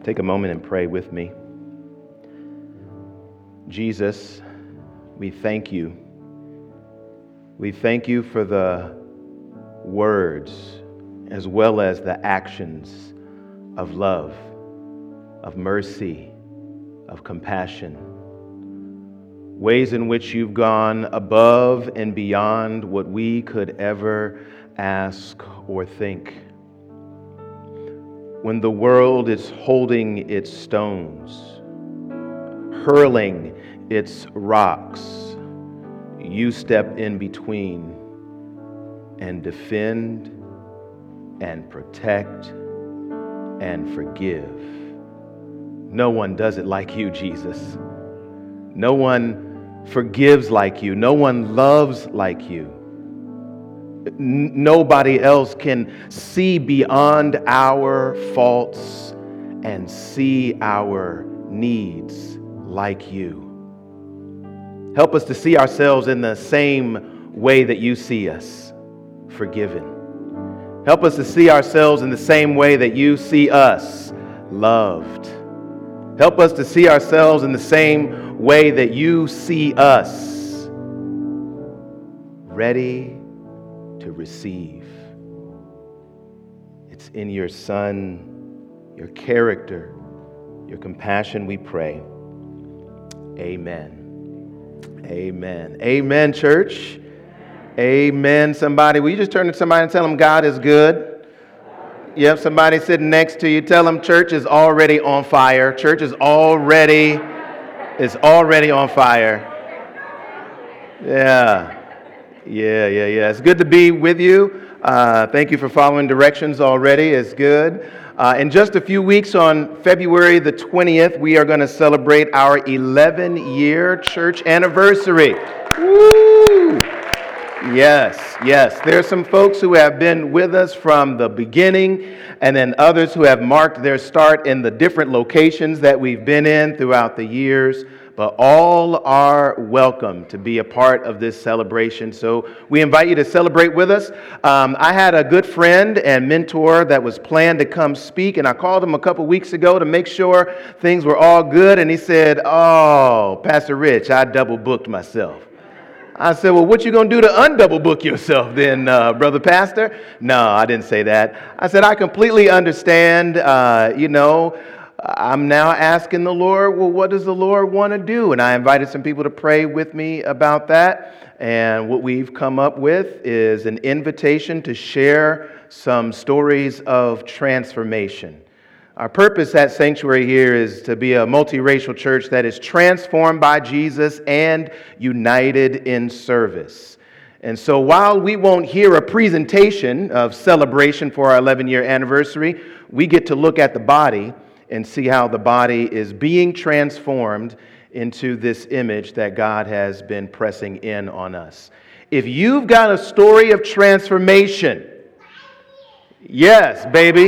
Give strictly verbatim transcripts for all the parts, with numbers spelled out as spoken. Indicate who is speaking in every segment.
Speaker 1: Take a moment and pray with me. Jesus, we thank you. We thank you for the words as well as the actions of love, of mercy, of compassion. Ways in which you've gone above and beyond what we could ever ask or think. When the world is holding its stones, hurling its rocks, you step in between and defend and protect and forgive. No one does it like you, Jesus. No one forgives like you. No one loves like you. N- nobody else can see beyond our faults and see our needs like you. Help us to see ourselves in the same way that you see us, forgiven. Help us to see ourselves in the same way that you see us, loved. Help us to see ourselves in the same way that you see us, ready to receive. It's in your Son, your character, your compassion we pray. Amen. Amen. Amen, church. Amen, somebody. Will you just turn to somebody and tell them God is good? Yep, somebody sitting next to you. Tell them church is already on fire. Church is already, is already on fire. Yeah. Yeah, yeah, yeah. It's good to be with you. Uh, thank you for following directions already. It's good. Uh, in just a few weeks, on February the twentieth, we are going to celebrate our eleven-year church anniversary. Woo! Yes, yes. There are some folks who have been with us from the beginning, and then others who have marked their start in the different locations that we've been in throughout the years. But all are welcome to be a part of this celebration. So we invite you to celebrate with us. Um, I had a good friend and mentor that was planned to come speak, and I called him a couple weeks ago to make sure things were all good. And he said, "Oh, Pastor Rich, I double booked myself." I said, "Well, what you going to do to undouble book yourself then, uh, Brother Pastor?" No, I didn't say that. I said, "I completely understand, uh, you know, I'm now asking the Lord, well, what does the Lord want to do?" And I invited some people to pray with me about that. And what we've come up with is an invitation to share some stories of transformation. Our purpose at Sanctuary here is to be a multiracial church that is transformed by Jesus and united in service. And so while we won't hear a presentation of celebration for our eleven-year anniversary, we get to look at the body and see how the body is being transformed into this image that God has been pressing in on us. If you've got a story of transformation, yes, baby.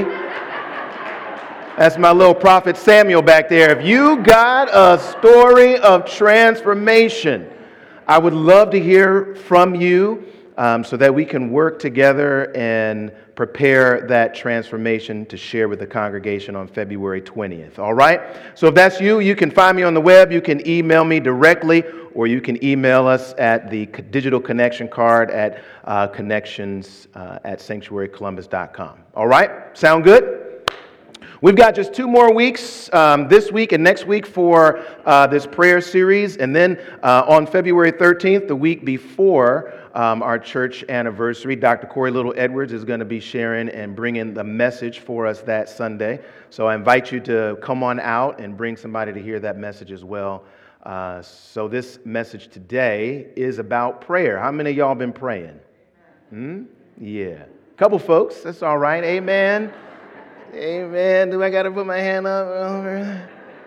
Speaker 1: That's my little prophet Samuel back there. If you got a story of transformation, I would love to hear from you um, so that we can work together and prepare that transformation to share with the congregation on February twentieth. All right? So if that's you, you can find me on the web. You can email me directly, or you can email us at the digital connection card at uh, connections uh, at sanctuary columbus dot com. All right? Sound good? We've got just two more weeks, um, this week and next week, for uh, this prayer series. And then uh, on February thirteenth, the week before um, our church anniversary, Doctor Corey Little Edwards is going to be sharing and bringing the message for us that Sunday. So I invite you to come on out and bring somebody to hear that message as well. Uh, so this message today is about prayer. How many of y'all been praying? Hmm? Yeah. A couple folks. That's all right. Amen. Amen. Do I got to put my hand up?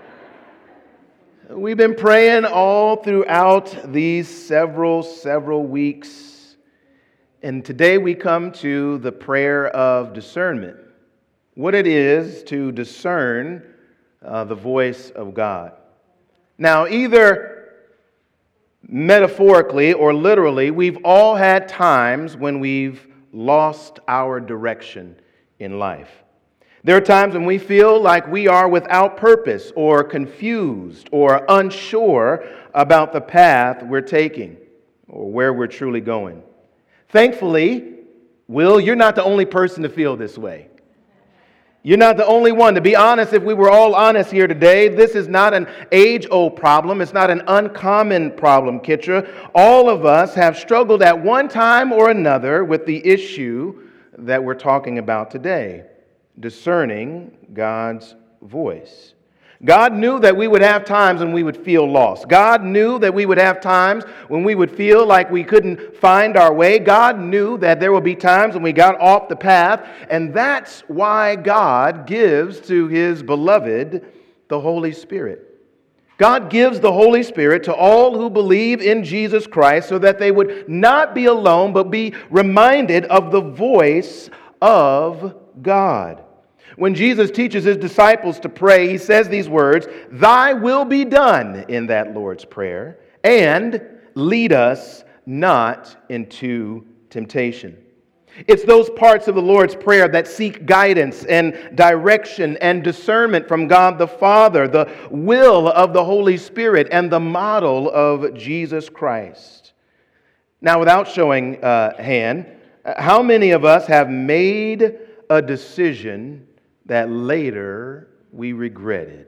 Speaker 1: We've been praying all throughout these several, several weeks. And today we come to the prayer of discernment. What it is to discern uh, the voice of God. Now, either metaphorically or literally, we've all had times when we've lost our direction in life. There are times when we feel like we are without purpose or confused or unsure about the path we're taking or where we're truly going. Thankfully, Will, you're not the only person to feel this way. You're not the only one. To be honest, if we were all honest here today, this is not an age-old problem. It's not an uncommon problem, Kitra. All of us have struggled at one time or another with the issue that we're talking about today, discerning God's voice. God knew that we would have times when we would feel lost. God knew that we would have times when we would feel like we couldn't find our way. God knew that there would be times when we got off the path, and that's why God gives to His beloved the Holy Spirit. God gives the Holy Spirit to all who believe in Jesus Christ so that they would not be alone, but be reminded of the voice of God. When Jesus teaches His disciples to pray, He says these words, "Thy will be done," in that Lord's Prayer, and lead us not into temptation. It's those parts of the Lord's Prayer that seek guidance and direction and discernment from God the Father, the will of the Holy Spirit, and the model of Jesus Christ. Now, without showing uh, hand, how many of us have made a decision that later we regretted?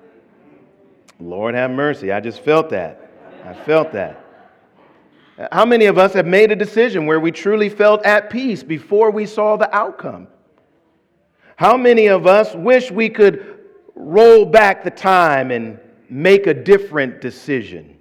Speaker 1: Lord have mercy, I just felt that. I felt that. How many of us have made a decision where we truly felt at peace before we saw the outcome? How many of us wish we could roll back the time and make a different decision?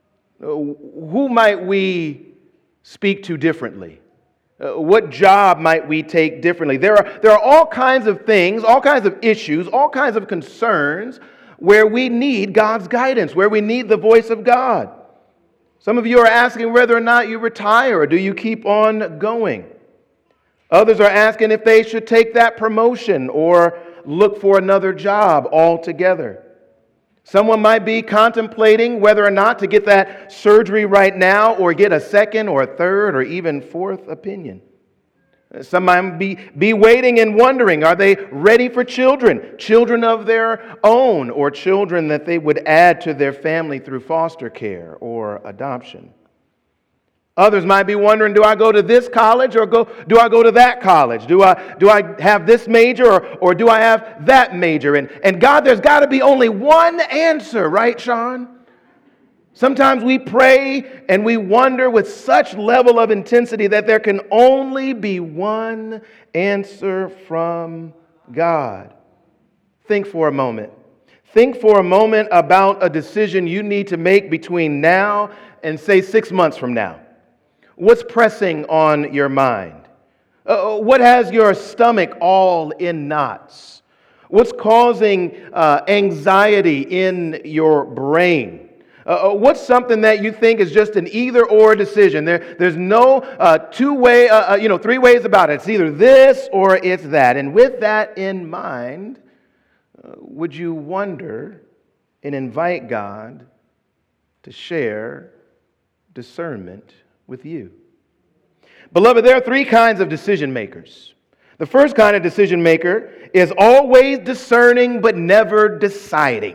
Speaker 1: Who might we speak to differently? Uh, what job might we take differently? There are, there are all kinds of things, all kinds of issues, all kinds of concerns where we need God's guidance, where we need the voice of God. Some of you are asking whether or not you retire or do you keep on going. Others are asking if they should take that promotion or look for another job altogether. Someone might be contemplating whether or not to get that surgery right now or get a second or a third or even fourth opinion. Some might be, be waiting and wondering, are they ready for children? Children of their own or children that they would add to their family through foster care or adoption. Others might be wondering, do I go to this college or go? do I go to that college? Do I do I have this major or, or do I have that major? And, and God, there's got to be only one answer, right, Sean? Sometimes we pray and we wonder with such level of intensity that there can only be one answer from God. Think for a moment. Think for a moment about a decision you need to make between now and, say, six months from now. What's pressing on your mind? Uh, what has your stomach all in knots? What's causing uh, anxiety in your brain? Uh, what's something that you think is just an either-or decision? There, there's no uh, two-way, uh, uh, you know, three ways about it. It's either this or it's that. And with that in mind, uh, would you wonder and invite God to share discernment with you? Beloved, there are three kinds of decision makers. The first kind of decision maker is always discerning but never deciding.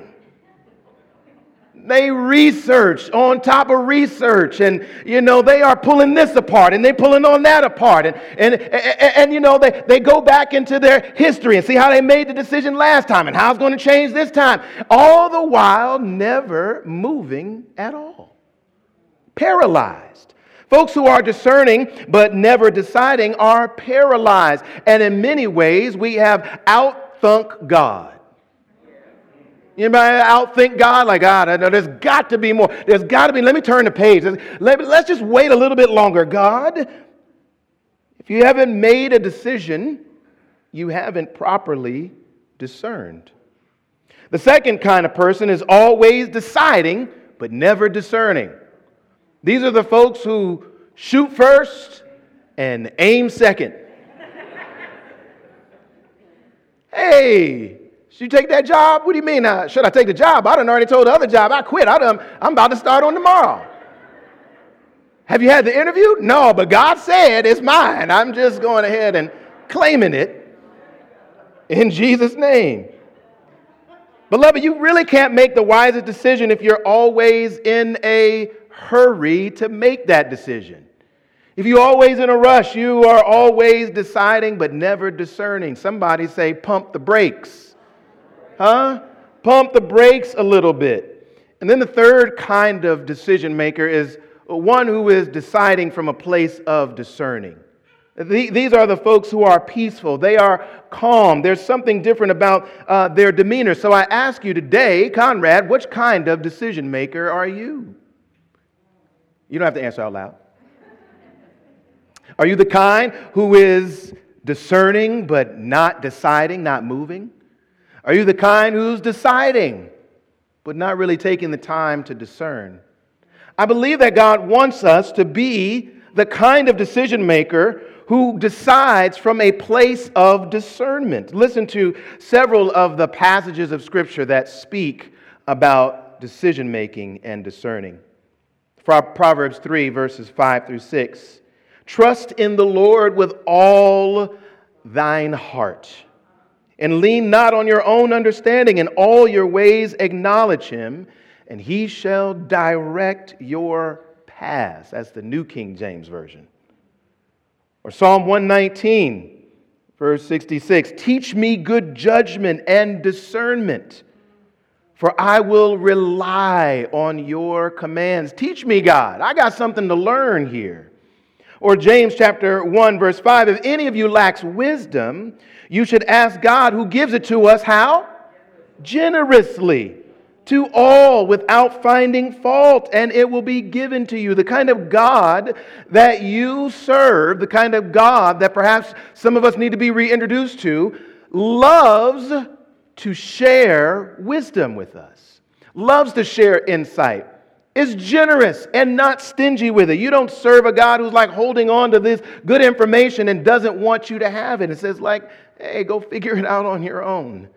Speaker 1: They research on top of research, and you know they are pulling this apart and they're pulling on that apart, and and, and, and you know they, they go back into their history and see how they made the decision last time and how it's going to change this time, all the while never moving at all. Paralyzed. Folks who are discerning but never deciding are paralyzed. And in many ways, we have outthunk God. Anybody outthink God? Like, God, I know there's got to be more. There's got to be, let me turn the page. Let, let's just wait a little bit longer. God, if you haven't made a decision, you haven't properly discerned. The second kind of person is always deciding but never discerning. These are the folks who shoot first and aim second. Hey, should you take that job? What do you mean? Uh, should I take the job? I done already told the other job I quit. I done, I'm about to start on tomorrow. Have you had the interview? No, but God said it's mine. I'm just going ahead and claiming it. In Jesus' name. Beloved, you really can't make the wisest decision if you're always in a hurry to make that decision. If you're always in a rush, you are always deciding but never discerning. Somebody say, pump the brakes. Huh? Pump the brakes a little bit. And then the third kind of decision maker is one who is deciding from a place of discerning. These are the folks who are peaceful. They are calm. There's something different about uh, their demeanor. So I ask you today, Conrad, which kind of decision maker are you? You don't have to answer out loud. Are you the kind who is discerning but not deciding, not moving? Are you the kind who's deciding but not really taking the time to discern? I believe that God wants us to be the kind of decision maker who decides from a place of discernment. Listen to several of the passages of Scripture that speak about decision making and discerning. Proverbs three, verses five through six. Trust in the Lord with all thine heart, and lean not on your own understanding. In all your ways acknowledge him, and he shall direct your paths. That's the New King James Version. Or Psalm one nineteen, verse sixty-six. Teach me good judgment and discernment, for I will rely on your commands. Teach me, God. I got something to learn here. Or James chapter one, verse five. If any of you lacks wisdom, you should ask God, who gives it to us, how? Generously. To all without finding fault, and it will be given to you. The kind of God that you serve, the kind of God that perhaps some of us need to be reintroduced to, loves to share wisdom with us, loves to share insight, is generous and not stingy with it. You don't serve a God who's like holding on to this good information and doesn't want you to have it. It says like, hey, go figure it out on your own.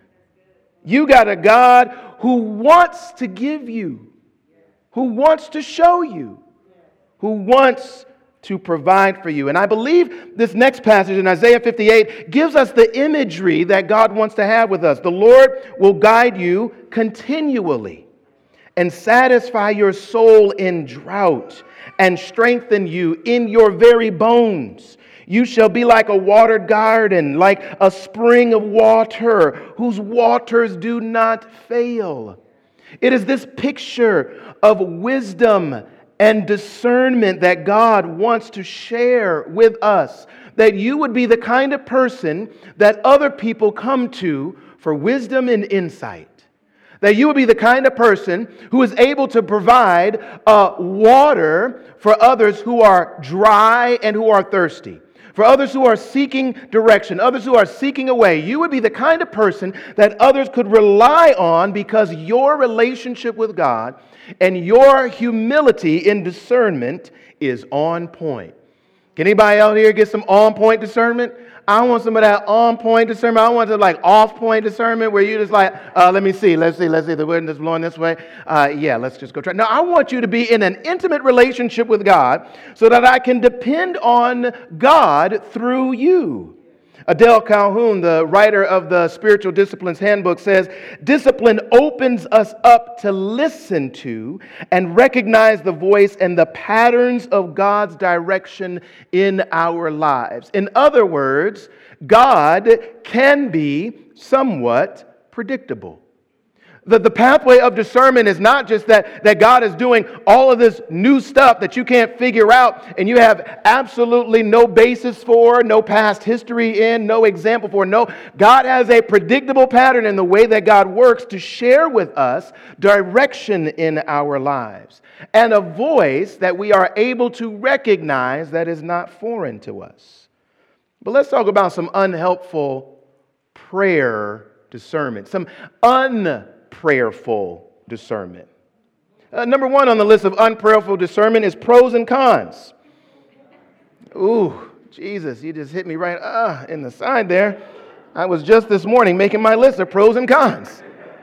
Speaker 1: You got a God who wants to give you, who wants to show you, who wants to provide for you. And I believe this next passage in Isaiah fifty-eight gives us the imagery that God wants to have with us. The Lord will guide you continually and satisfy your soul in drought and strengthen you in your very bones. You shall be like a watered garden, like a spring of water, whose waters do not fail. It is this picture of wisdom and discernment that God wants to share with us, that you would be the kind of person that other people come to for wisdom and insight. That you would be the kind of person who is able to provide uh, water for others who are dry and who are thirsty. For others who are seeking direction, others who are seeking a way. You would be the kind of person that others could rely on because your relationship with God and your humility in discernment is on point. Can anybody out here get some on-point discernment? I want some of that on-point discernment. I want to like off-point discernment where you just like, uh, let me see, let's see, let's see, the wind is blowing this way. Uh, yeah, let's just go try. Now, I want you to be in an intimate relationship with God so that I can depend on God through you. Adele Calhoun, the writer of the Spiritual Disciplines Handbook, says, discipline opens us up to listen to and recognize the voice and the patterns of God's direction in our lives. In other words, God can be somewhat predictable. The, the pathway of discernment is not just that, that God is doing all of this new stuff that you can't figure out and you have absolutely no basis for, no past history in, no example for. No, God has a predictable pattern in the way that God works to share with us direction in our lives and a voice that we are able to recognize that is not foreign to us. But let's talk about some unhelpful prayer discernment, some un prayerful discernment. Uh, number one on the list of unprayerful discernment is pros and cons. Ooh, Jesus, you just hit me right uh, in the side there. I was just this morning making my list of pros and cons.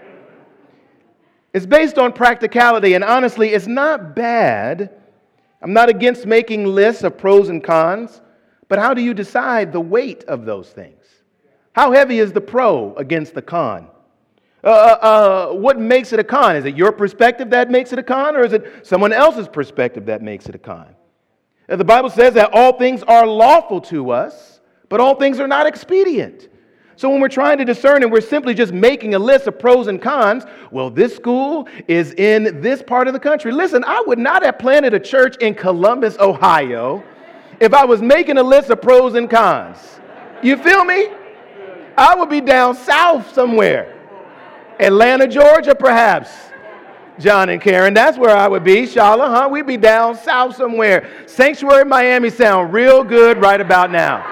Speaker 1: It's based on practicality, and honestly, it's not bad. I'm not against making lists of pros and cons, but how do you decide the weight of those things? How heavy is the pro against the con? Uh, uh, what makes it a con? Is it your perspective that makes it a con, or is it someone else's perspective that makes it a con? Uh, the Bible says that all things are lawful to us, but all things are not expedient. So when we're trying to discern and we're simply just making a list of pros and cons, well, this school is in this part of the country. Listen, I would not have planted a church in Columbus, Ohio, if I was making a list of pros and cons. You feel me? I would be down south somewhere. Atlanta, Georgia, perhaps. John and Karen, that's where I would be. Charlotte, huh? We'd be down south somewhere. Sanctuary, Miami sound real good right about now.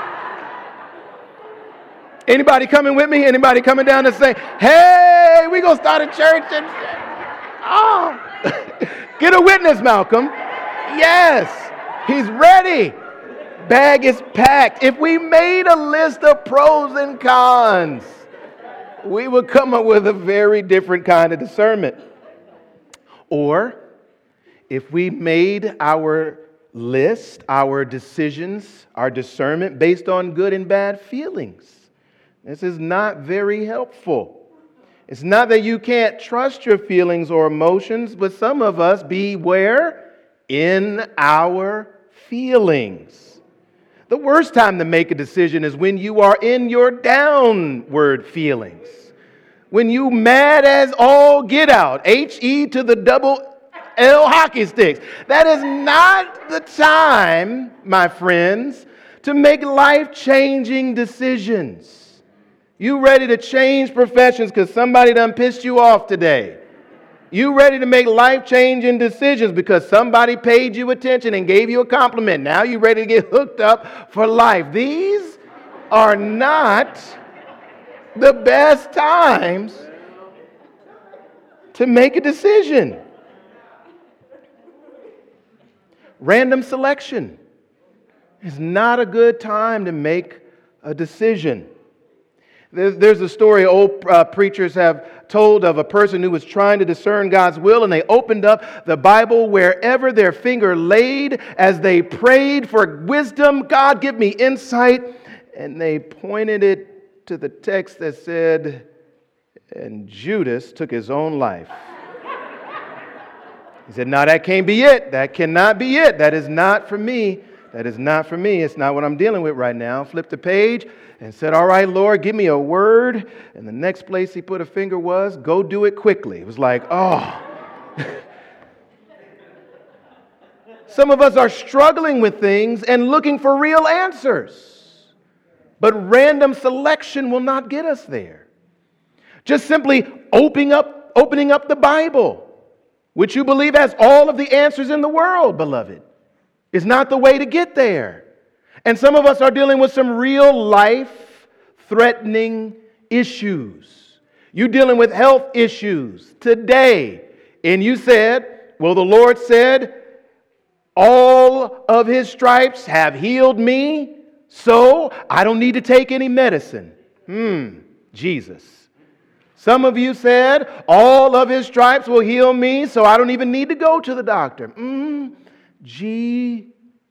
Speaker 1: Anybody coming with me? Anybody coming down to say, hey, we gonna start a church? And oh, get a witness, Malcolm. Yes, he's ready. Bag is packed. If we made a list of pros and cons, we would come up with a very different kind of discernment. Or if we made our list, our decisions, our discernment based on good and bad feelings. This is not very helpful. It's not that you can't trust your feelings or emotions, but some of us be where? In our feelings. The worst time to make a decision is when you are in your downward feelings. When you mad as all get out, H E to the double L hockey sticks. That is not the time, my friends, to make life-changing decisions. You ready to change professions because somebody done pissed you off today. You ready to make life-changing decisions because somebody paid you attention and gave you a compliment. Now you ready to get hooked up for life. These are not the best times to make a decision. Random selection is not a good time to make a decision. There's a story old uh, preachers have told of a person who was trying to discern God's will, and they opened up the Bible wherever their finger laid as they prayed for wisdom. God, give me insight. And they pointed it to the text that said, and Judas took his own life. He said, no, that can't be it. That cannot be it. That is not for me. That is not for me. It's not what I'm dealing with right now. Flipped the page and said, all right, Lord, give me a word. And the next place he put a finger was, go do it quickly. It was like, oh. Some of us are struggling with things and looking for real answers. But random selection will not get us there. Just simply opening up, opening up the Bible, which you believe has all of the answers in the world, beloved, is not the way to get there. And some of us are dealing with some real life-threatening issues. You're dealing with health issues today. And you said, well, the Lord said, all of his stripes have healed me, so I don't need to take any medicine. Hmm, Jesus. Some of you said, all of his stripes will heal me, so I don't even need to go to the doctor. Hmm, Jesus.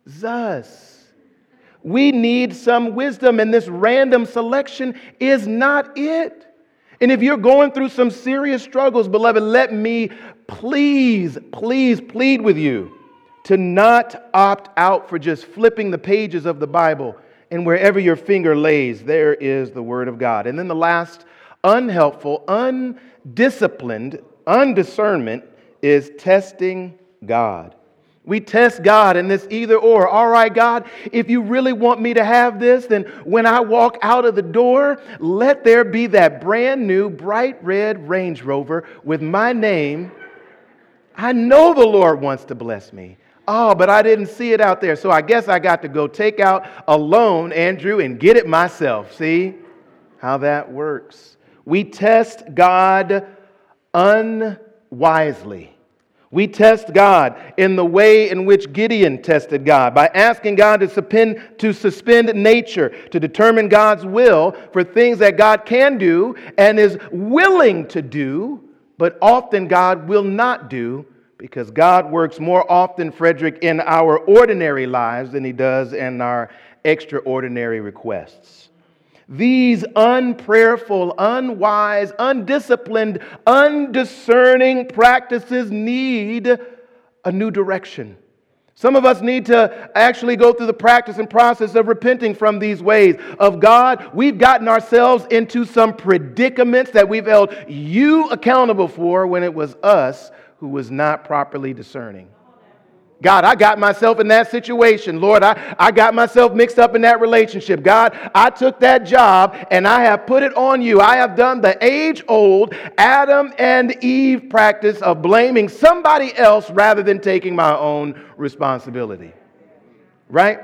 Speaker 1: We need some wisdom, and this random selection is not it. And if you're going through some serious struggles, beloved, let me please, please plead with you to not opt out for just flipping the pages of the Bible, and wherever your finger lays, there is the Word of God. And then the last unhelpful, undisciplined, undiscernment is testing God. We test God in this either or. All right, God, if you really want me to have this, then when I walk out of the door, let there be that brand new bright red Range Rover with my name. I know the Lord wants to bless me. Oh, but I didn't see it out there. So I guess I got to go take out a loan, Andrew, and get it myself. See how that works. We test God unwisely. We test God in the way in which Gideon tested God, by asking God to suspend, to suspend nature, to determine God's will for things that God can do and is willing to do, but often God will not do, because God works more often, Frederick, in our ordinary lives than he does in our extraordinary requests. These unprayerful, unwise, undisciplined, undiscerning practices need a new direction. Some of us need to actually go through the practice and process of repenting from these ways of God. We've gotten ourselves into some predicaments that we've held you accountable for when it was us who was not properly discerning. God, I got myself in that situation. Lord, I, I got myself mixed up in that relationship. God, I took that job and I have put it on you. I have done the age-old Adam and Eve practice of blaming somebody else rather than taking my own responsibility. Right?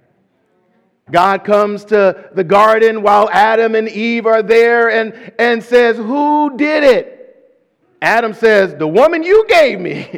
Speaker 1: God comes to the garden while Adam and Eve are there and, and says, who did it? Adam says, the woman you gave me.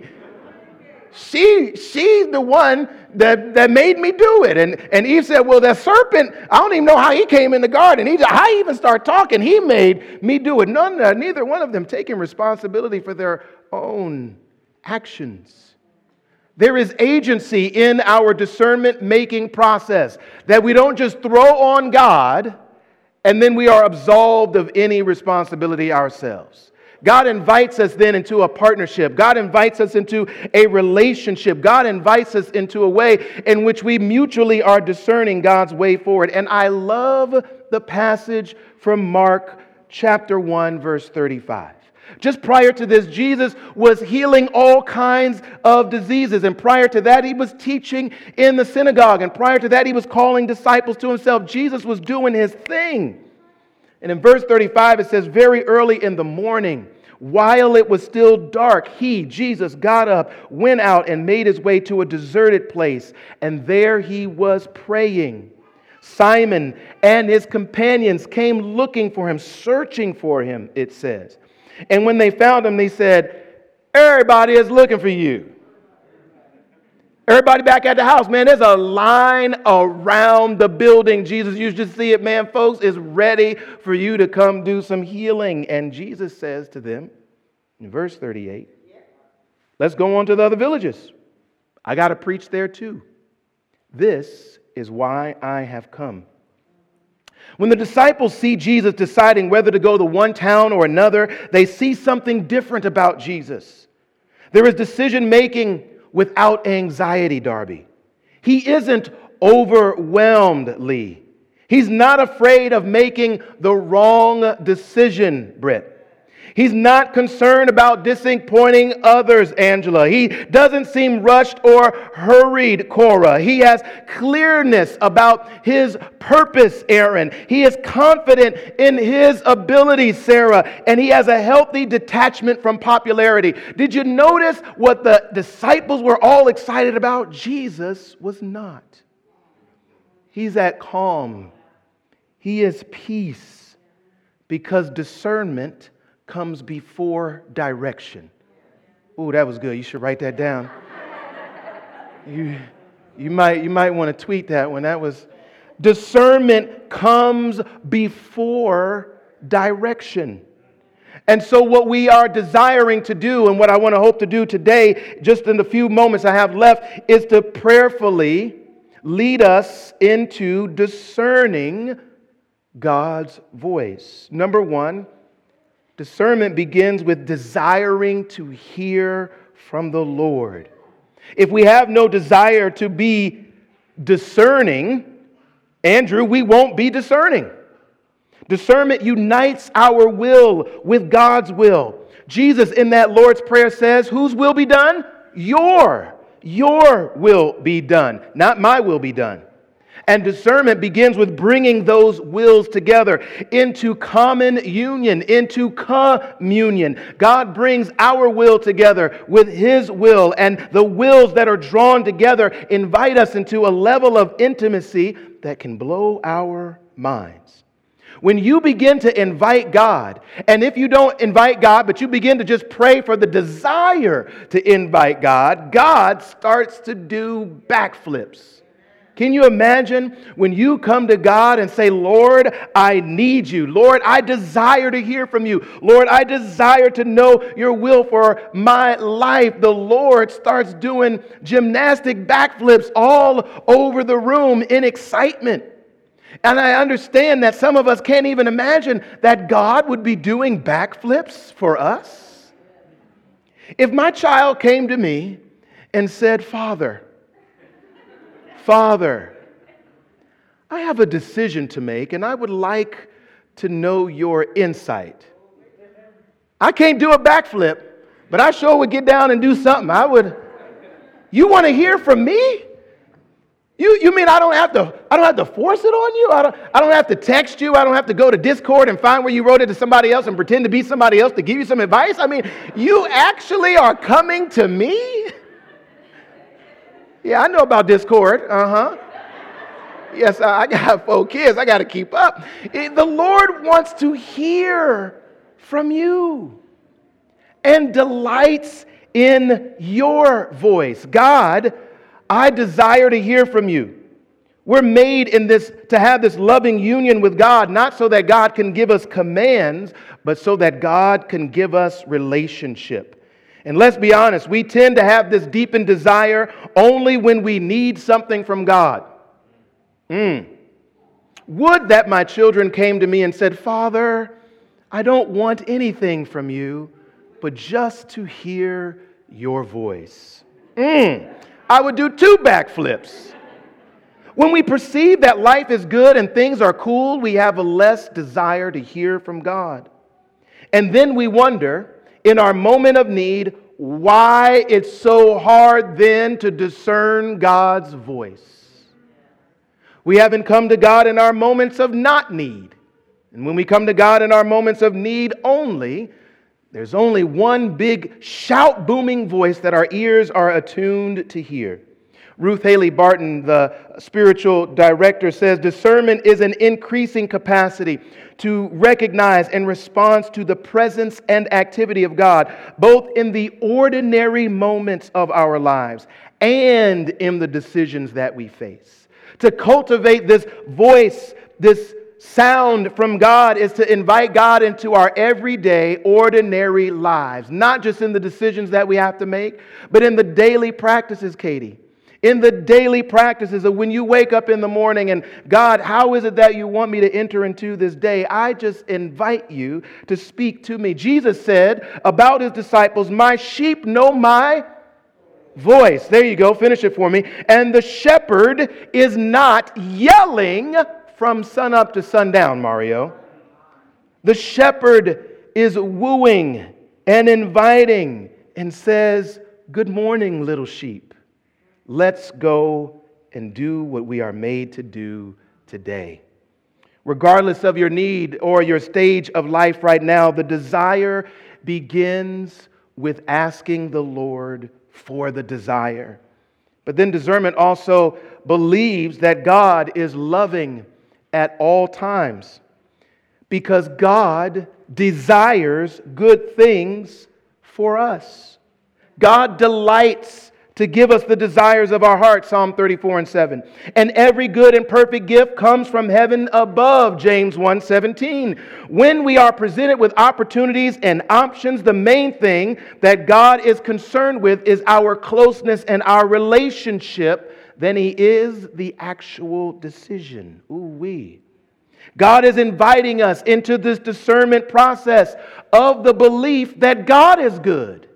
Speaker 1: She, she's the one that, that made me do it. And, and Eve said, well, that serpent, I don't even know how he came in the garden. He, I even start talking. He made me do it. None, neither one of them taking responsibility for their own actions. There is agency in our discernment-making process that we don't just throw on God and then we are absolved of any responsibility ourselves. God invites us then into a partnership. God invites us into a relationship. God invites us into a way in which we mutually are discerning God's way forward. And I love the passage from Mark chapter one, verse thirty-five. Just prior to this, Jesus was healing all kinds of diseases. And prior to that, he was teaching in the synagogue. And prior to that, he was calling disciples to himself. Jesus was doing his thing. And in verse thirty-five, it says, very early in the morning, while it was still dark, he, Jesus, got up, went out, and made his way to a deserted place. And there he was praying. Simon and his companions came looking for him, searching for him, it says. And when they found him, they said, everybody is looking for you. Everybody back at the house, man, there's a line around the building. Jesus, you should see it, man. Folks is ready for you to come do some healing. And Jesus says to them in verse thirty-eight, let's go on to the other villages. I got to preach there too. This is why I have come. When the disciples see Jesus deciding whether to go to one town or another, they see something different about Jesus. There is decision making without anxiety, Darby. He isn't overwhelmed, Lee. He's not afraid of making the wrong decision, Britt. He's not concerned about disappointing others, Angela. He doesn't seem rushed or hurried, Cora. He has clearness about his purpose, Aaron. He is confident in his abilities, Sarah. And he has a healthy detachment from popularity. Did you notice what the disciples were all excited about? Jesus was not. He's at calm. He is peace because discernment comes before direction. Ooh, that was good. You should write that down. You, you might, you might want to tweet that one. That was discernment comes before direction. And so what we are desiring to do, and what I want to hope to do today, just in the few moments I have left, is to prayerfully lead us into discerning God's voice. Number one, discernment begins with desiring to hear from the Lord. If we have no desire to be discerning, Andrew, we won't be discerning. Discernment unites our will with God's will. Jesus in that Lord's Prayer says, whose will be done? Your. Your will be done, not my will be done. And discernment begins with bringing those wills together into common union, into communion. God brings our will together with His will, and the wills that are drawn together invite us into a level of intimacy that can blow our minds. When you begin to invite God, and if you don't invite God, but you begin to just pray for the desire to invite God, God starts to do backflips. Can you imagine when you come to God and say, Lord, I need you. Lord, I desire to hear from you. Lord, I desire to know your will for my life. The Lord starts doing gymnastic backflips all over the room in excitement. And I understand that some of us can't even imagine that God would be doing backflips for us. If my child came to me and said, Father, Father, I have a decision to make and I would like to know your insight. I can't do a backflip, but I sure would get down and do something. I would, you want to hear from me? You, you mean I don't have to I don't have to force it on you? I don't, I don't have to text you. I don't have to go to Discord and find where you wrote it to somebody else and pretend to be somebody else to give you some advice? I mean, you actually are coming to me? Yeah, I know about Discord. Uh-huh. Yes, I got four kids. I got to keep up. The Lord wants to hear from you and delights in your voice. God, I desire to hear from you. We're made in this to have this loving union with God, not so that God can give us commands, but so that God can give us relationship. And let's be honest, we tend to have this deepened desire only when we need something from God. Mm. Would that my children came to me and said, Father, I don't want anything from you, but just to hear your voice. Mm. I would do two backflips. When we perceive that life is good and things are cool, we have a less desire to hear from God. And then we wonder, in our moment of need, why it's so hard then to discern God's voice. We haven't come to God in our moments of not need. And when we come to God in our moments of need only, there's only one big shout booming voice that our ears are attuned to hear. Ruth Haley Barton, the spiritual director, says discernment is an increasing capacity to recognize and respond to the presence and activity of God, both in the ordinary moments of our lives and in the decisions that we face. To cultivate this voice, this sound from God, is to invite God into our everyday, ordinary lives, not just in the decisions that we have to make, but in the daily practices, Katie. In the daily practices of when you wake up in the morning and, God, how is it that you want me to enter into this day? I just invite you to speak to me. Jesus said about his disciples, my sheep know my voice. There you go. Finish it for me. And the shepherd is not yelling from sunup to sundown, Mario. The shepherd is wooing and inviting and says, good morning, little sheep. Let's go and do what we are made to do today. Regardless of your need or your stage of life right now, the desire begins with asking the Lord for the desire. But then discernment also believes that God is loving at all times because God desires good things for us. God delights to give us the desires of our heart, Psalm thirty-four and seven. And every good and perfect gift comes from heaven above, James one seventeen. When we are presented with opportunities and options, the main thing that God is concerned with is our closeness and our relationship than He is the actual decision. Ooh-wee. God is inviting us into this discernment process of the belief that God is good.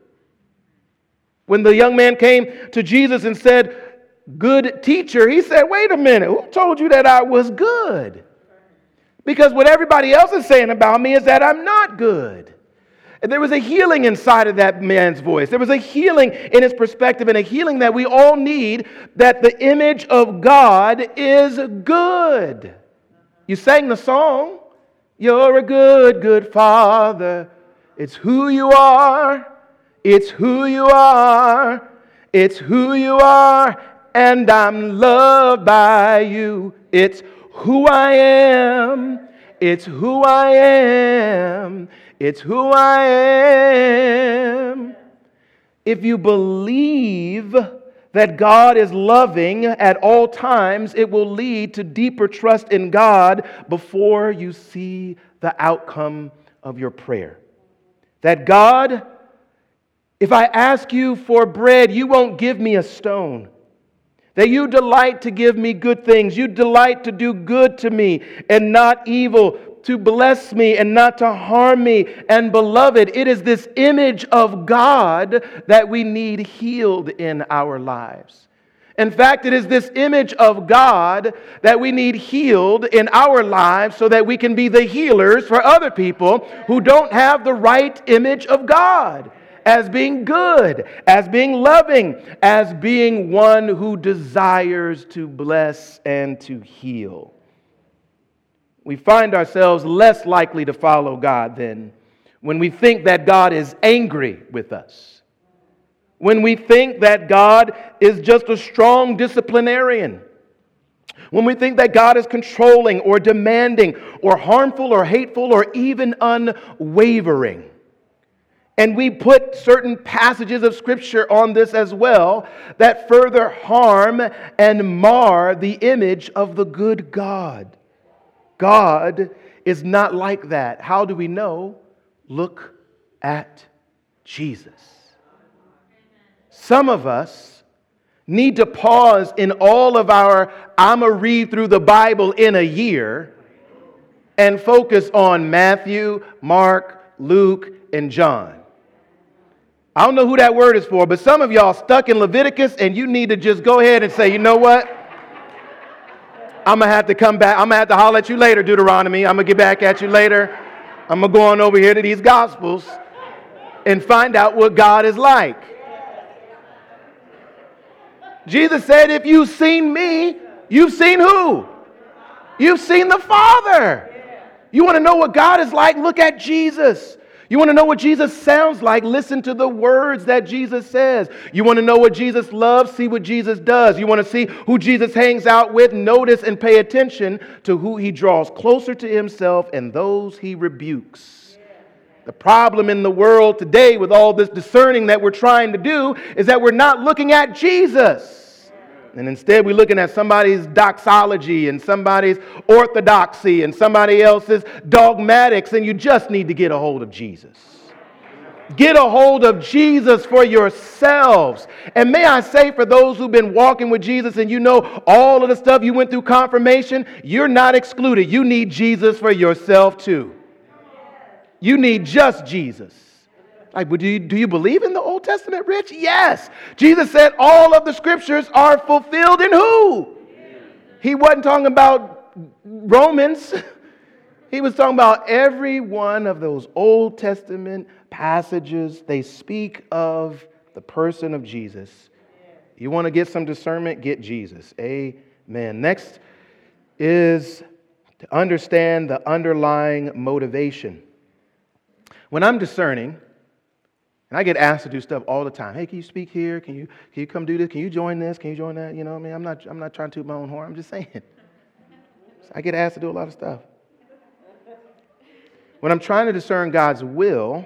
Speaker 1: When the young man came to Jesus and said, good teacher, he said, wait a minute, who told you that I was good? Because what everybody else is saying about me is that I'm not good. And there was a healing inside of that man's voice. There was a healing in his perspective and a healing that we all need, that the image of God is good. You sang the song, you're a good, good Father. It's who you are. It's who you are, it's who you are, and I'm loved by you. It's who I am, it's who I am, it's who I am. If you believe that God is loving at all times, it will lead to deeper trust in God before you see the outcome of your prayer. That God, if I ask you for bread, you won't give me a stone. that you delight to give me good things. You delight to do good to me and not evil, to bless me and not to harm me. And beloved, it is this image of God that we need healed in our lives. In fact, it is this image of God that we need healed in our lives so that we can be the healers for other people who don't have the right image of God as being good, as being loving, as being one who desires to bless and to heal. We find ourselves less likely to follow God then when we think that God is angry with us. When we think that God is just a strong disciplinarian. When we think that God is controlling or demanding or harmful or hateful or even unwavering. And we put certain passages of Scripture on this as well that further harm and mar the image of the good God. God is not like that. How do we know? Look at Jesus. Some of us need to pause in all of our I'ma read through the Bible in a year and focus on Matthew, Mark, Luke, and John. I don't know who that word is for, but some of y'all stuck in Leviticus and you need to just go ahead and say, you know what? I'm going to have to come back. I'm going to have to holler at you later, Deuteronomy. I'm going to get back at you later. I'm going to go on over here to these Gospels and find out what God is like. Jesus said, if you've seen me, you've seen who? You've seen the Father. You want to know what God is like? Look at Jesus. You want to know what Jesus sounds like? Listen to the words that Jesus says. You want to know what Jesus loves? See what Jesus does. You want to see who Jesus hangs out with? Notice and pay attention to who he draws closer to himself and those he rebukes. The problem in the world today with all this discerning that we're trying to do is that we're not looking at Jesus. And instead we're looking at somebody's doxology and somebody's orthodoxy and somebody else's dogmatics, and you just need to get a hold of Jesus. Get a hold of Jesus for yourselves. And may I say, for those who've been walking with Jesus and you know all of the stuff you went through confirmation, you're not excluded. You need Jesus for yourself too. You need just Jesus. Like, do you, do you believe in the Old Testament, Rich? Yes. Jesus said all of the scriptures are fulfilled in who? He wasn't talking about Romans. He was talking about every one of those Old Testament passages. They speak of the person of Jesus. You want to get some discernment? Get Jesus. Amen. Next is to understand the underlying motivation. When I'm discerning, and I get asked to do stuff all the time. Hey, can you speak here? Can you can you come do this? Can you join this? Can you join that? You know what I mean? I'm not I'm not trying to toot my own horn. I'm just saying. I get asked to do a lot of stuff. When I'm trying to discern God's will,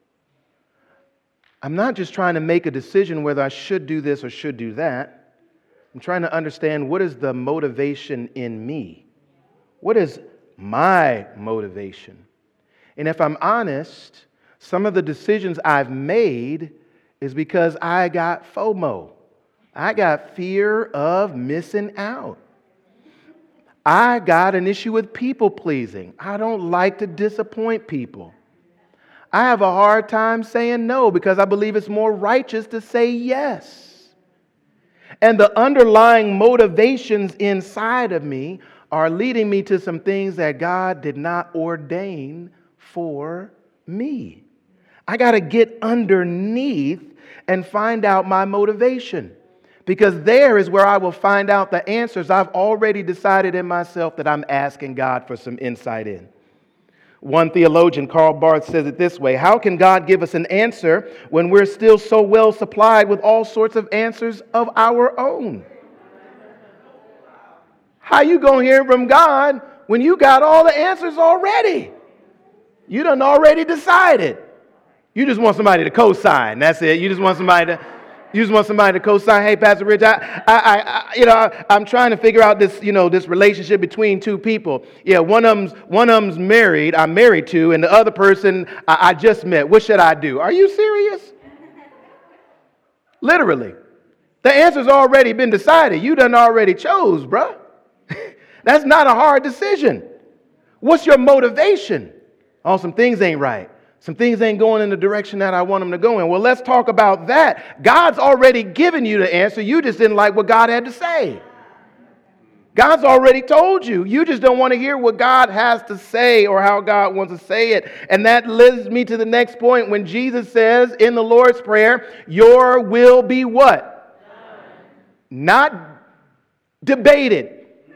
Speaker 1: I'm not just trying to make a decision whether I should do this or should do that. I'm trying to understand what is the motivation in me. What is my motivation? And if I'm honest, some of the decisions I've made is because I got FOMO. I got fear of missing out. I got an issue with people pleasing. I don't like to disappoint people. I have a hard time saying no because I believe it's more righteous to say yes. And the underlying motivations inside of me are leading me to some things that God did not ordain for me. I got to get underneath and find out my motivation, because there is where I will find out the answers I've already decided in myself that I'm asking God for some insight in. One theologian, Karl Barth, says it this way: how can God give us an answer when we're still so well supplied with all sorts of answers of our own? How you going to hear from God when you got all the answers already? You done already decided. You just want somebody to co-sign. That's it. You just want somebody to, you just want somebody to co-sign. Hey, Pastor Rich, I, I, I you know, I, I'm trying to figure out this, you know, this relationship between two people. Yeah, one of them's one of them's married. I'm married to, and the other person I, I just met. What should I do? Are you serious? Literally. The answer's already been decided. You done already chose, bruh. That's not a hard decision. What's your motivation? Oh, some things ain't right. Some things ain't going in the direction that I want them to go in. Well, let's talk about that. God's already given you the answer. You just didn't like what God had to say. God's already told you. You just don't want to hear what God has to say or how God wants to say it. And that leads me to the next point when Jesus says in the Lord's Prayer, your will be what? Not debated.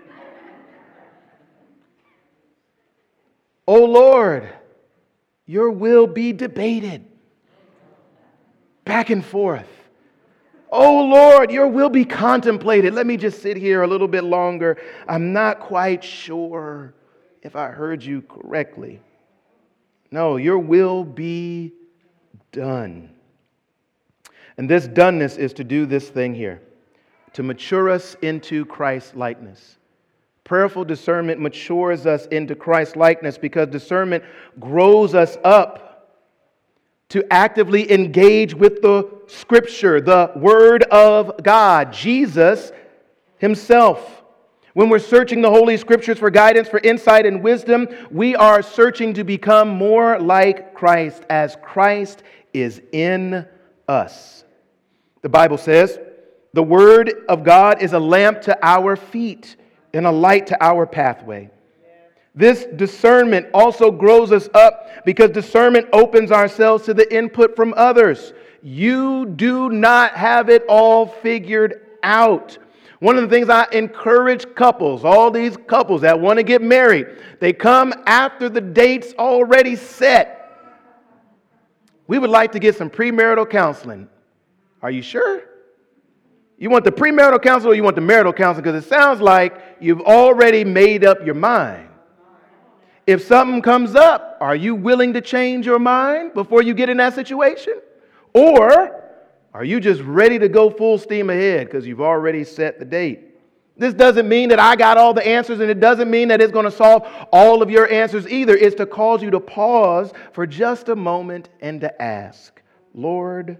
Speaker 1: Oh Lord, your will be debated. Back and forth. Oh Lord, your will be contemplated. Let me just sit here a little bit longer. I'm not quite sure if I heard you correctly. No, your will be done. And this doneness is to do this thing here, to mature us into Christ's likeness. Prayerful discernment matures us into Christ's likeness because discernment grows us up to actively engage with the Scripture, the Word of God, Jesus Himself. When we're searching the Holy Scriptures for guidance, for insight and wisdom, we are searching to become more like Christ as Christ is in us. The Bible says, the Word of God is a lamp to our feet and a light to our pathway. This discernment also grows us up because discernment opens ourselves to the input from others. You do not have it all figured out. One of the things I encourage couples, all these couples that want to get married, they come after the date's already set. We would like to get some premarital counseling. Are you sure? You want the premarital counseling or you want the marital counseling? Because it sounds like you've already made up your mind. If something comes up, are you willing to change your mind before you get in that situation? Or are you just ready to go full steam ahead because you've already set the date? This doesn't mean that I got all the answers, and it doesn't mean that it's going to solve all of your answers either. It's to cause you to pause for just a moment and to ask, Lord,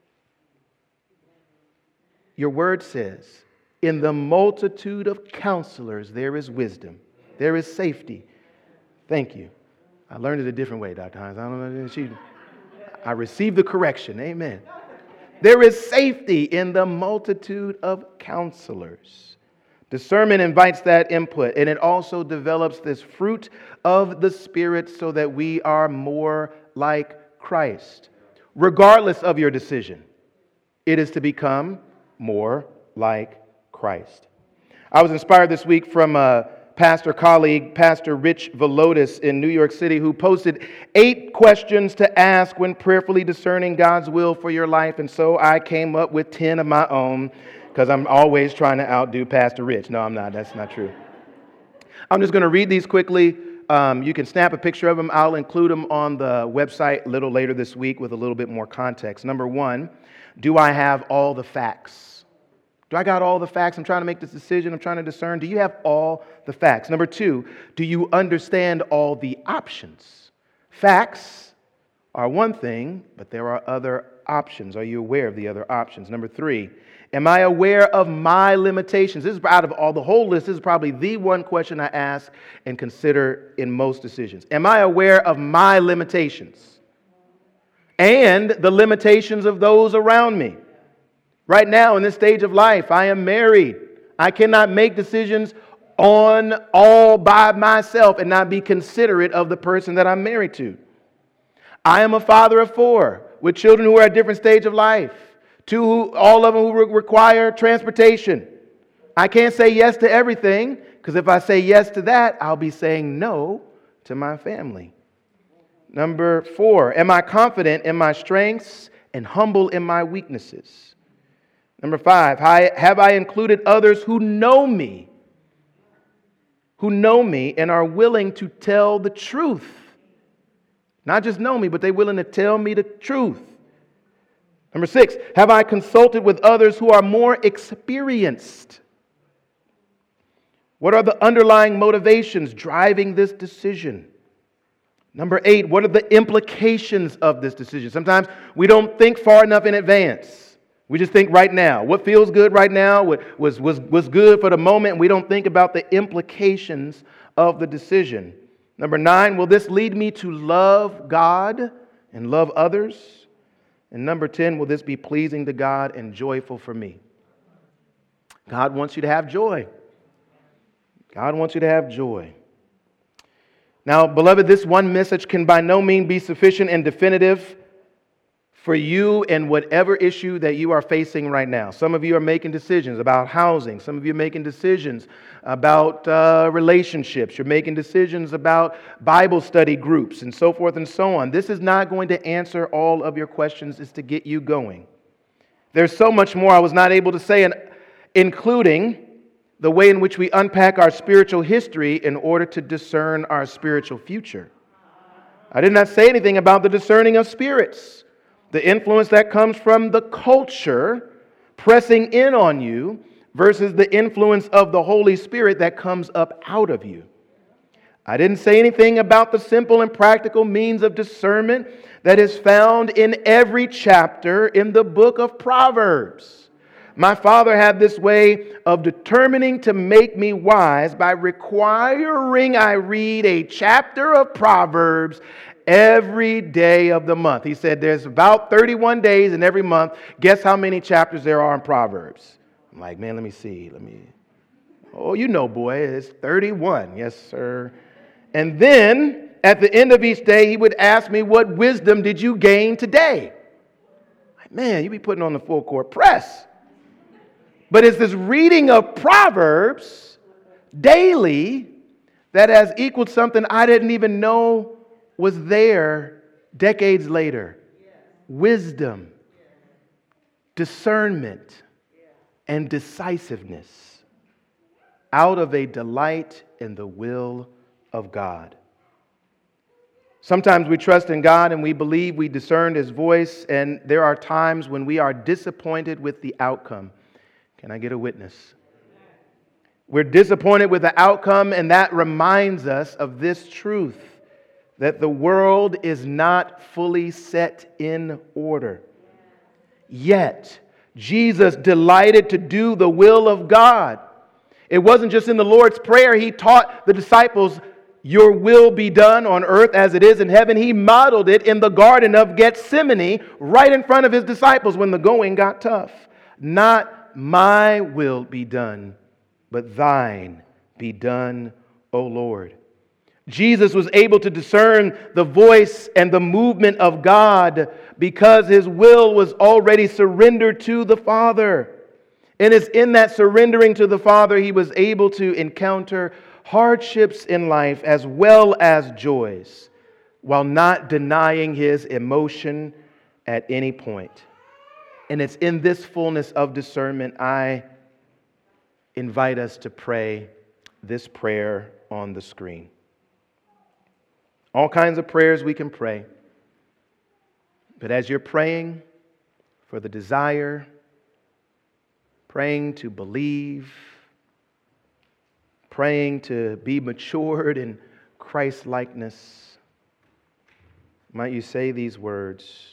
Speaker 1: your word says, in the multitude of counselors there is wisdom, there is safety. Thank you. I learned it a different way, Doctor Hines. I don't know. She, I received the correction. Amen. There is safety in the multitude of counselors. Discernment invites that input, and it also develops this fruit of the Spirit so that we are more like Christ. Regardless of your decision, it is to become more like Christ. I was inspired this week from a pastor colleague, Pastor Rich Velotis in New York City, who posted eight questions to ask when prayerfully discerning God's will for your life. And so I came up with ten of my own because I'm always trying to outdo Pastor Rich. No, I'm not. That's not true. I'm just going to read these quickly. Um, you can snap a picture of them. I'll include them on the website a little later this week with a little bit more context. Number one, do I have all the facts? Do I got all the facts? I'm trying to make this decision. I'm trying to discern. Do you have all the facts? Number two, do you understand all the options? Facts are one thing, but there are other options. Are you aware of the other options? Number three, am I aware of my limitations? This is out of all the whole list. This is probably the one question I ask and consider in most decisions. Am I aware of my limitations and the limitations of those around me? Right now, in this stage of life, I am married. I cannot make decisions on all by myself and not be considerate of the person that I'm married to. I am a father of four with children who are at different stage of life. Two, who, all of them who re- require transportation. I can't say yes to everything because if I say yes to that, I'll be saying no to my family. Number four, am I confident in my strengths and humble in my weaknesses? Number five, have I included others who know me, who know me and are willing to tell the truth? Not just know me, but they're willing to tell me the truth. Number six, have I consulted with others who are more experienced? What are the underlying motivations driving this decision? Number eight, what are the implications of this decision? Sometimes we don't think far enough in advance. We just think right now. What feels good right now, what was, was, was good for the moment. We don't think about the implications of the decision. Number nine, will this lead me to love God and love others? And number ten, will this be pleasing to God and joyful for me? God wants you to have joy. God wants you to have joy. Now, beloved, this one message can by no means be sufficient and definitive for you and whatever issue that you are facing right now. Some of you are making decisions about housing. Some of you are making decisions about uh, relationships. You're making decisions about Bible study groups and so forth and so on. This is not going to answer all of your questions. It's to get you going. There's so much more I was not able to say, and including the way in which we unpack our spiritual history in order to discern our spiritual future. I did not say anything about the discerning of spirits, the influence that comes from the culture pressing in on you versus the influence of the Holy Spirit that comes up out of you. I didn't say anything about the simple and practical means of discernment that is found in every chapter in the book of Proverbs. My father had this way of determining to make me wise by requiring I read a chapter of Proverbs every day of the month. He said there's about thirty-one days in every month. Guess how many chapters there are in Proverbs? I'm like, man, let me see. Let me. Oh, you know, boy, it's thirty-one. Yes, sir. And then at the end of each day, he would ask me, what wisdom did you gain today? Like, man, you be putting on the full court press. But it's this reading of Proverbs daily that has equaled something I didn't even know was there decades later. Wisdom, discernment, and decisiveness out of a delight in the will of God. Sometimes we trust in God and we believe we discerned His voice, and there are times when we are disappointed with the outcome. Can I get a witness? We're disappointed with the outcome, and that reminds us of this truth, that the world is not fully set in order. Yet, Jesus delighted to do the will of God. It wasn't just in the Lord's Prayer. He taught the disciples, your will be done on earth as it is in heaven. He modeled it in the Garden of Gethsemane right in front of His disciples when the going got tough. Not my will be done, but thine be done, O Lord. Jesus was able to discern the voice and the movement of God because His will was already surrendered to the Father. And it's in that surrendering to the Father He was able to encounter hardships in life as well as joys, while not denying His emotion at any point. And it's in this fullness of discernment I invite us to pray this prayer on the screen. All kinds of prayers we can pray. But as you're praying for the desire, praying to believe, praying to be matured in Christ-likeness, might you say these words: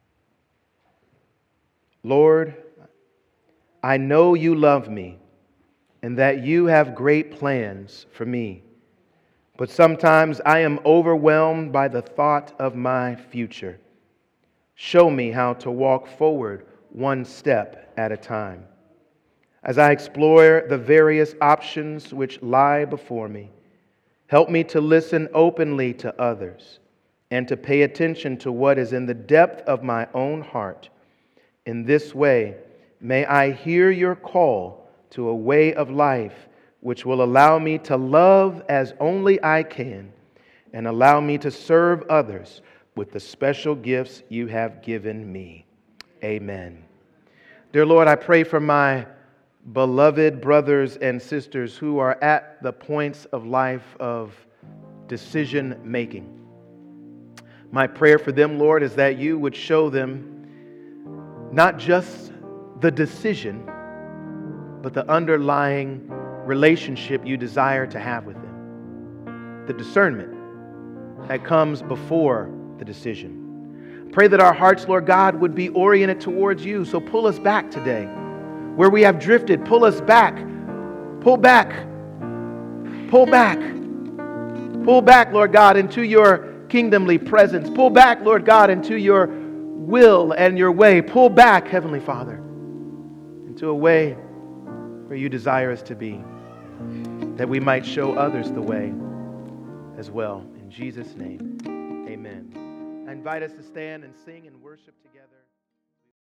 Speaker 1: Lord, I know you love me and that you have great plans for me. But sometimes I am overwhelmed by the thought of my future. Show me how to walk forward one step at a time. As I explore the various options which lie before me, help me to listen openly to others and to pay attention to what is in the depth of my own heart. In this way, may I hear your call to a way of life which will allow me to love as only I can and allow me to serve others with the special gifts you have given me. Amen. Dear Lord, I pray for my beloved brothers and sisters who are at the points of life of decision making. My prayer for them, Lord, is that you would show them not just the decision, but the underlying relationship you desire to have with them. The discernment that comes before the decision. Pray that our hearts, Lord God, would be oriented towards you. So pull us back today. Where we have drifted, pull us back. Pull back. Pull back. Pull back, Lord God, into your kingdomly presence. Pull back, Lord God, into your will and your way. Pull back, Heavenly Father, into a way where you desire us to be, that we might show others the way as well. In Jesus' name, amen. I invite us to stand and sing and worship together.